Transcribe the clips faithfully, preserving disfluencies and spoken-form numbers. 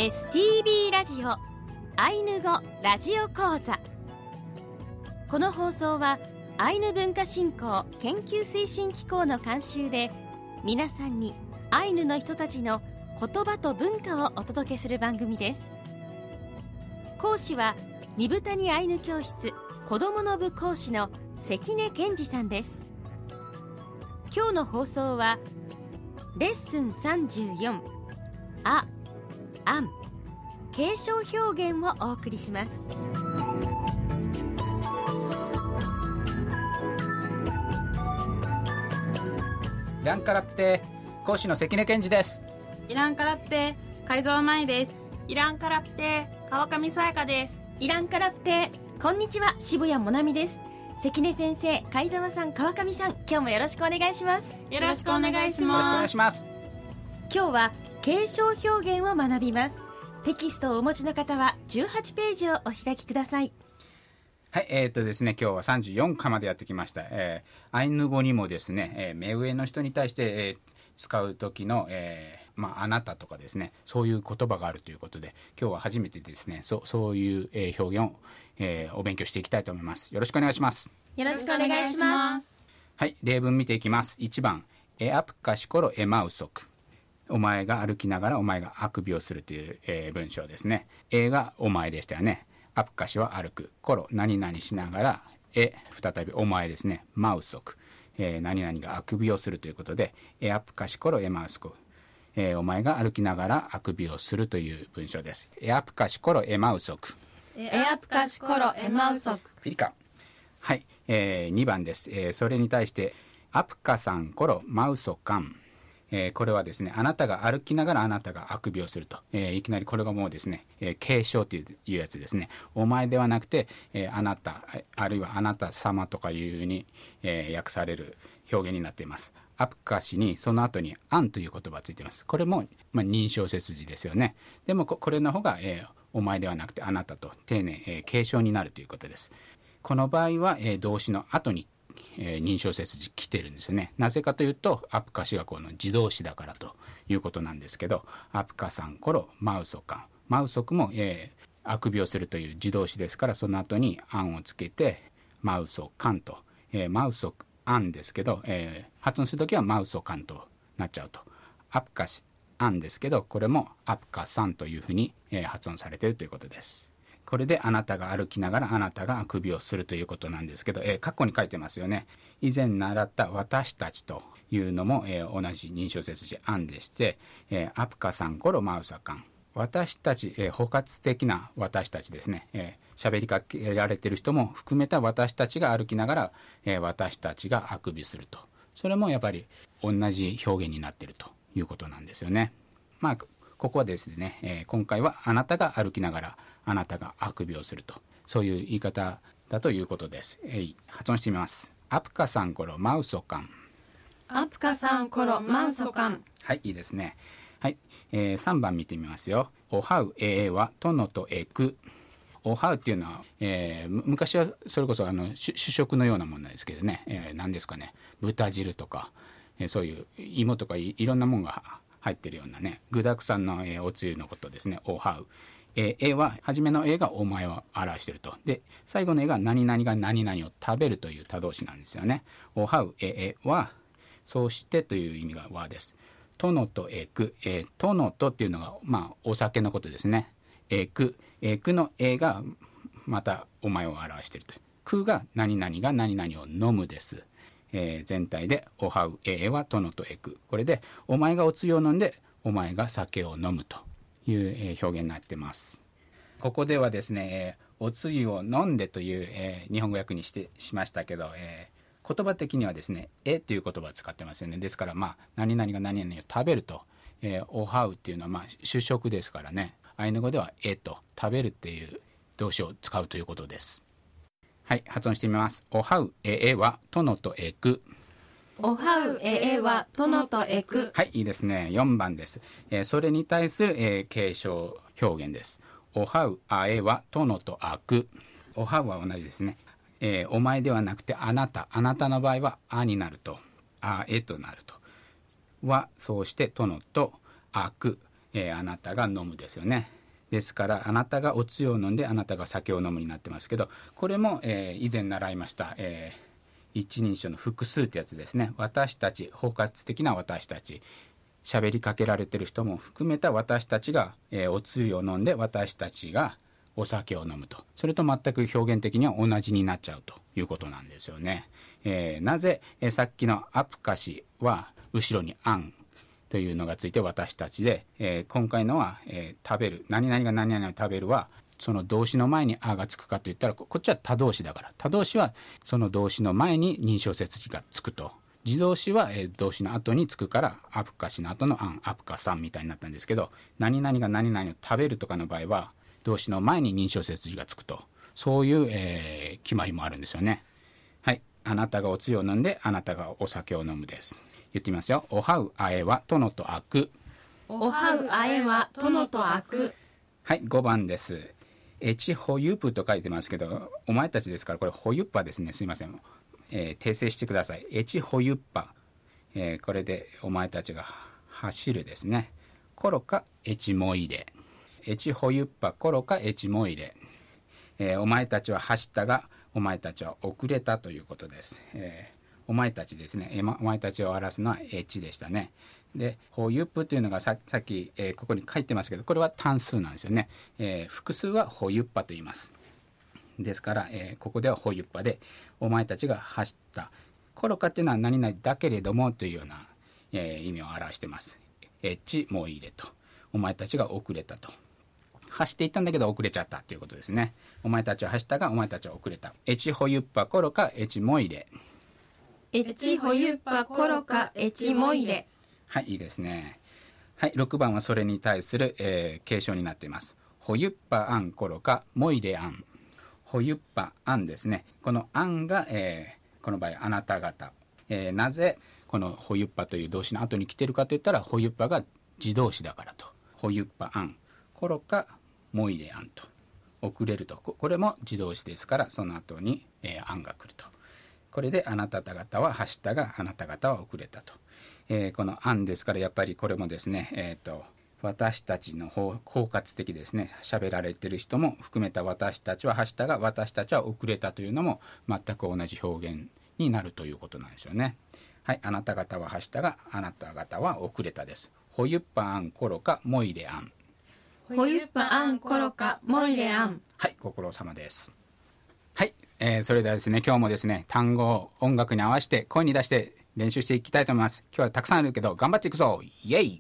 エスティービー ラジオアイヌ語ラジオ講座。この放送はアイヌ文化振興研究推進機構の監修で、皆さんにアイヌの人たちの言葉と文化をお届けする番組です。講師は二部谷アイヌ教室子どもの部講師の関根健二さんです。今日の放送はレッスンさんじゅうよん、あ、あん、継承表現をお送りします。 イランカラプテ講師の関根健二です。 イランカラプテ海蔵舞です。 イランカラプテ川上さやかです。 イランカラプテこんにちは、渋谷もなみです。関根先生、貝澤さん、川上さん、今日もよろしくお願いします。 よろしくお願いしよろしくお願ます。 いします。 今日は継承表現を学びます。テキストをお持ちの方はじゅうはちページをお開きください。 はい、えーとですね、今日はさんじゅうよん課までやってきました。えー、アイヌ語にもですね、えー、目上の人に対して、えー、使う時の、えーまあ、あなたとかですね、そういう言葉があるということで、今日は初めてですね、そ, そういう、えー、表現を、えー、お勉強していきたいと思います。よろしくお願いします。 よろしくお願いします。 はい、例文見ていきます。いちばん、エアプカシコロエマウソク。お前が歩きながらお前があくびをするという、えー、文章ですね。エがお前でしたよね。アプカシは歩く。コロ何々しながら、エ再びお前ですね。マウソク、えー、何々があくびをするということで、エアプカシコロエマウソク、えー、お前が歩きながらあくびをするという文章です。エアプカシコロエマウソク。 エアプカシコロエマウソク。 ピリカ。はい、えー、にばんです。えー、それに対してアプカさんコロマウソカン。えー、これはですね、あなたが歩きながらあなたがあくびをすると、えー、いきなりこれがもうですね、えー、継承という、いうやつですね。お前ではなくて、えー、あなたあるいはあなた様とかいうふうに、えー、訳される表現になっています。アプカシにその後にアンという言葉がついています。これも、まあ、認証切字ですよね。でも こ, これの方が、えー、お前ではなくてあなたと丁寧、えー、継承になるということです。この場合は、えー、動詞の後にえー、認証切字来てるんですよね。なぜかというとアプカシがこの自動詞だからということなんですけど、アプカさんコロマウソカン、マウソクも、えー、あくびをするという自動詞ですから、その後にアンをつけてマウソカンと、えー、マウソアンですけど、えー、発音するときはマウソカンとなっちゃうと。アプカシアンですけど、これもアプカさんというふうに、えー、発音されているということです。これであなたが歩きながらあなたがあくびをするということなんですけど、えー、括弧に書いてますよね。以前習った私たちというのも、えー、同じ認証切字アンでして、えー、アプカさんコロマウサカン、私たち、えー、包括的な私たちですね、えー、喋りかけられている人も含めた私たちが歩きながら、えー、私たちがあくびすると、それもやっぱり同じ表現になっているということなんですよね。まあここはですね、えー、今回はあなたが歩きながらあなたがあくびをすると、そういう言い方だということです。えー、発音してみます。アプカさんコロマウソカン。 アプカさんコロマウソカン。 はい、いいですね。はい、えー、さんばん見てみますよ。おはうええはとのとえく。おはうっていうのは、えー、昔はそれこそあの主食のようなものなんですけどね、えー、何ですかね、豚汁とか、えー、そういう芋とか い, いろんなものが入ってるようなね、具沢山の、えー、おつゆのことですね。おはう、えー、えは初めのえがお前を表していると。で最後のえが何々が何々を食べるという他動詞なんですよね。おはうええはそうしてという意味が和です。とのとえく、えー、とのとっていうのがまあお酒のことですね。えく、えくのえがまたお前を表していると。くが何々が何々を飲むです。えー、全体でおはうええはとのとえく、これでお前がおつゆを飲んでお前が酒を飲むという、えー、表現になってます。ここではですね、えー、おつゆを飲んでという、えー、日本語訳にしてしましたけど、えー、言葉的にはですねえという言葉を使ってますよね。ですからまあ何々が何々を食べると、えー、おはうっていうのはまあ主食ですからね、アイヌ語ではえと食べるっていう動詞を使うということです。はい、発音してみます。おはうええはとのとえく。 おはうええはとのとえく。 はい、いいですね。よんばんです。えー、それに対する、えー、継承表現です。おはうあえはとのとあく。おはうは同じですね。えー、お前ではなくてあなた、あなたの場合はあになると、あえとなると。はそうしてとのとあく、 えー、あなたが飲むですよね。ですからあなたがおつゆを飲んであなたが酒を飲むになってますけど、これも、えー、以前習いました、えー、一人称の複数ってやつですね。私たち、包括的な私たち、喋りかけられてる人も含めた私たちが、えー、おつゆを飲んで私たちがお酒を飲むと、それと全く表現的には同じになっちゃうということなんですよね。えー、なぜ、えー、さっきのアプカシは後ろにアンというのがついて私たちで、えー、今回のは、えー、食べる、何々が何々を食べるはその動詞の前にあがつくかといったら、こっちは他動詞だから、他動詞はその動詞の前に認証接詞がつくと、自動詞は、えー、動詞の後につくからアプカシの後のアン、アプカさんみたいになったんですけど、何々が何々を食べるとかの場合は動詞の前に認証接詞がつくと、そういう、えー、決まりもあるんですよね。はい、あなたがおつゆを飲んであなたがお酒を飲むです。言ってみますよ。おはうあえは殿とあく。 おはうあえは殿とあく。 はい、ごばんです。エチホユプと書いてますけど、お前たちですからこれホユッパですね。すいません、えー、訂正してください。エチホユッパ、えー、これでお前たちが走るですね。コロかエチモイレ、エチホユッパコロかエチモイレ、えー、お前たちは走ったがお前たちは遅れたということです。えーお前たちですね、えー、お前たちを表すのはエチでしたね。でホユップというのが さ, さっき、えー、ここに書いてますけど、これは単数なんですよね。えー、複数はホユッパと言います。ですから、えー、ここではホユッパでお前たちが走った。コロカっていうのは何々だけれどもというような、えー、意味を表してます。エチもう入れと、お前たちが遅れたと、走っていったんだけど遅れちゃったということですね。お前たちは走ったがお前たちは遅れた。エチホユッパコロカエチも入れ、 エチホユッパコロカエチモイレ。 はい、いいですね。はい、ろくばんはそれに対する、えー、継承になっています。ホユッパアンコロカモイレアン。ホユッパアンですね。このアンが、えー、この場合あなた方、えー、なぜこのホユッパという動詞の後に来てるかといったら、ホユッパが自動詞だからと。ホユッパアンコロカモイレアンと、遅れると、これも自動詞ですからその後に、えー、アンが来ると。これであなた方は走ったがあなた方は遅れたと、えー、この案ですから、やっぱりこれもですね、えーと、私たちの包括的ですね、喋られてる人も含めた私たちは走ったが私たちは遅れたというのも全く同じ表現になるということなんですよね。はい、あなた方は走ったがあなた方は遅れたです。ホユッパアンコロカモイレアン。 ホユッパアンコロカモイレアン。 はい、ご苦労様です。はい、えー、それではですね、今日もですね、単語を音楽に合わせて声に出して練習していきたいと思います。今日はたくさんあるけど頑張っていくぞ、イエイ。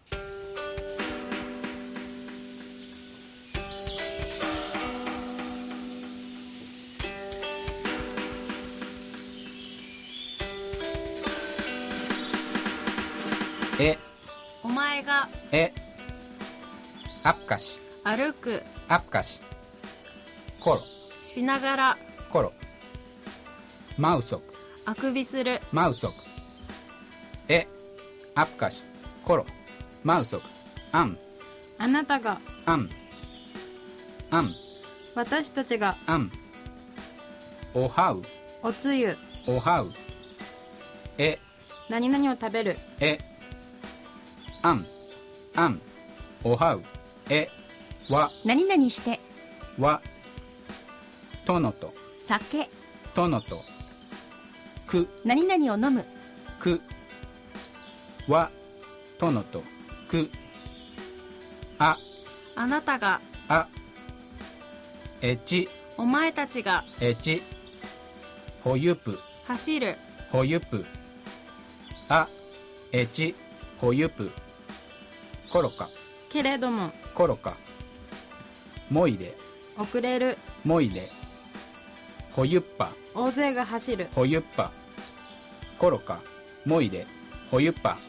え、 お前がえ、アプカシ、 歩くアプカシ、コロ、 しながらコロ、マウソク、 あくびするマウソク、え、アプカシ、コロ、マウソク、アン、 あなたが、 アン、アン、 私たちが、 アン、おはう、 おつゆ、 おはう、え、 何々を食べる、 え、あん、あん、おはう、え、わ、 何々してわ、とのと、 酒、 とのと、く、 何々を飲む、 く、わ、とのと、く、あ、 あなたがあ、えち、 お前たちがえち、ほゆぷ、 走るほゆぷ、あ、えち、ほゆぷ、コロカ、 けれども、 コロカ、もいで、 遅れる、 もいで、ほゆっぱ、 大勢が走る、 ほゆっぱ、コロカ、もいで、ほゆっぱ。はい、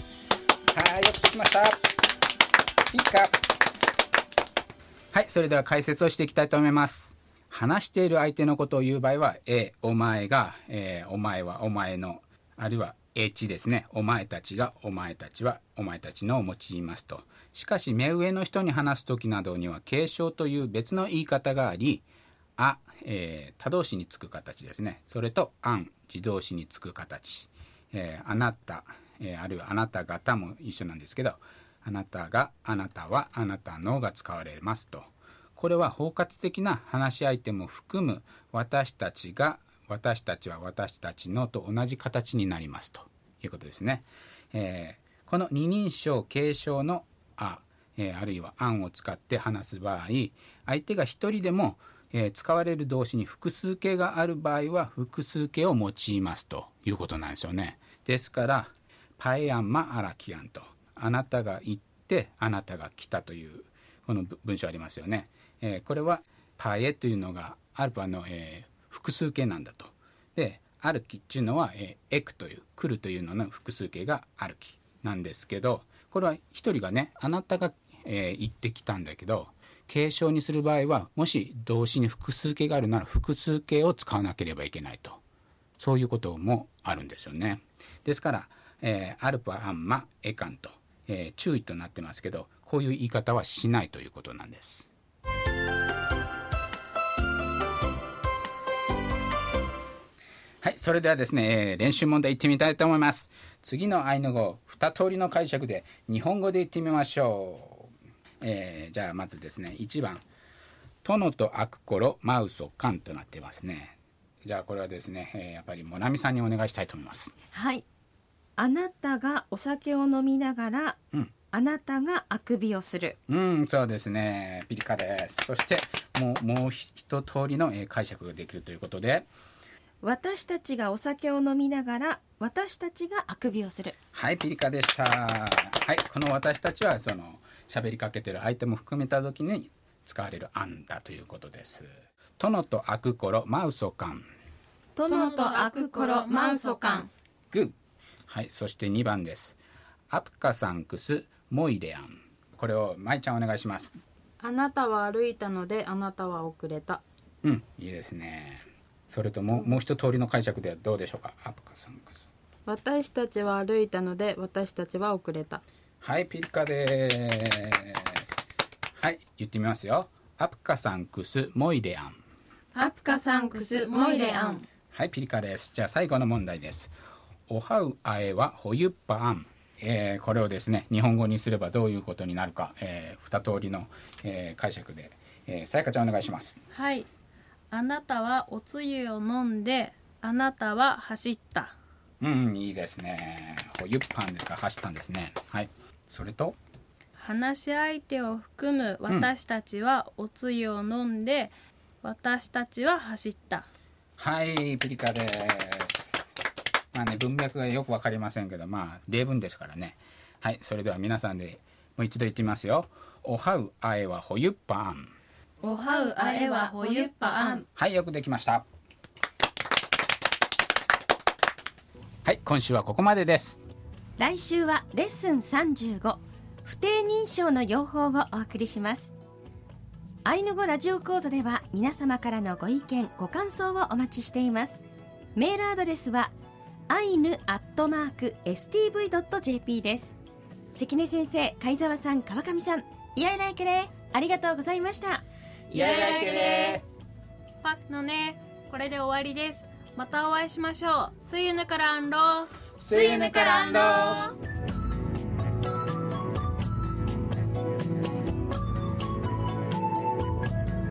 よく聞きました。いいか。はい、それでは解説をしていきたいと思います。話している相手のことを言う場合は、え、お前が、えー、お前は、お前の、あるいは、えちですね。お前たちが、お前たちは、お前たちのを用いますと。しかし、目上の人に話すときなどには、継承という別の言い方があり、あ、えー、他動詞につく形ですね。それと、あん、自動詞につく形。えー、あなた、えー、あるいはあなた方も一緒なんですけど、 あなたが、あなたは、あなたのが使われますと。これは包括的な話し相手も含む私たちが、私たちは私たちのと同じ形になりますということですね。えー、この二人称継承のあ、えー、あるいは案を使って話す場合、相手が一人でも、えー、使われる動詞に複数形がある場合は複数形を用いますということなんですよね。ですからパエアンマアラキアンと、あなたが行ってあなたが来たというこの文章ありますよね。えー、これはパエというのがアルパの、えー、複数形なんだと。で歩きっていうのは、えー、エクという来るというのの複数形が歩きなんですけど、これは一人がね、あなたが、えー、行ってきたんだけど、継承にする場合はもし動詞に複数形があるなら複数形を使わなければいけないと、そういうこともあるんですよね。ですから、えー、アルパアンマエカンと、えー、注意となってますけど、こういう言い方はしないということなんです。はい、それではですね、えー、練習問題いってみたいと思います。次のアイヌ語二通りの解釈で日本語で言ってみましょう。えー、じゃあまずですね、いちばん殿と開く頃マウソカンとなってますね。じゃあこれはですね、えー、やっぱりモナミさんにお願いしたいと思います。 はい。あなたがお酒を飲みながら、うん、あなたがあくびをする。 うん、そうですね、ピリカです。そしてもう、もう一通りの、えー、解釈ができるということで、 私たちがお酒を飲みながら私たちがあくびをする。 はい、ピリカでした。はい、この私たちはその喋りかけてる相手も含めた時に使われる案だということです。殿と開く頃マウソカン。 殿と開く頃マウソカン。 グッ。はい、そしてにばんです。アプカサンクスモイレアン。これを舞ちゃんお願いします。 あなたは歩いたのであなたは遅れた。 うん、いいですね。それとももう一通りの解釈ではどうでしょうか。アプカサンクス。 私たちは歩いたので私たちは遅れた。 はい、ピリカです。はい、言ってみますよ。アプカサンクスモイレアン。 アプカサンクスモイレアン。 はい、ピリカです。じゃあ最後の問題です。おはうあえはほゆっぱあん。えー、これをですね、日本語にすればどういうことになるか、えー、二通りの、えー、解釈で、えー、さやかちゃんお願いします。 はい。あなたはおつゆを飲んであなたは走った。 うん、いいですね。ほゆっぱんですから走ったんですね。はい。それと話し相手を含む私たちはおつゆを飲んで、うん、私たちは走った。 はい、ピリカです。まあね、文脈がよくわかりませんけど、まあ例文ですからね。はい、それでは皆さんでもう一度言ってみますよ。おはうあえはほゆっぱあん。 おはうあえはほゆっぱあん。 はい、よくできました。はい、今週はここまでです。 来週はレッスンさんじゅうご、不定認証の用法をお送りします。アイヌ語ラジオ講座では皆様からのご意見ご感想をお待ちしています。メールアドレスはアイヌアットマークエスティーブイドットジェーピー です。関根先生、貝澤さん、川上さん、イヤイライケレありがとうございました。 イヤイライケレパッのね、これで終わりです。またお会いしましょう。See you ぬからんろ。 See you ぬからんろ。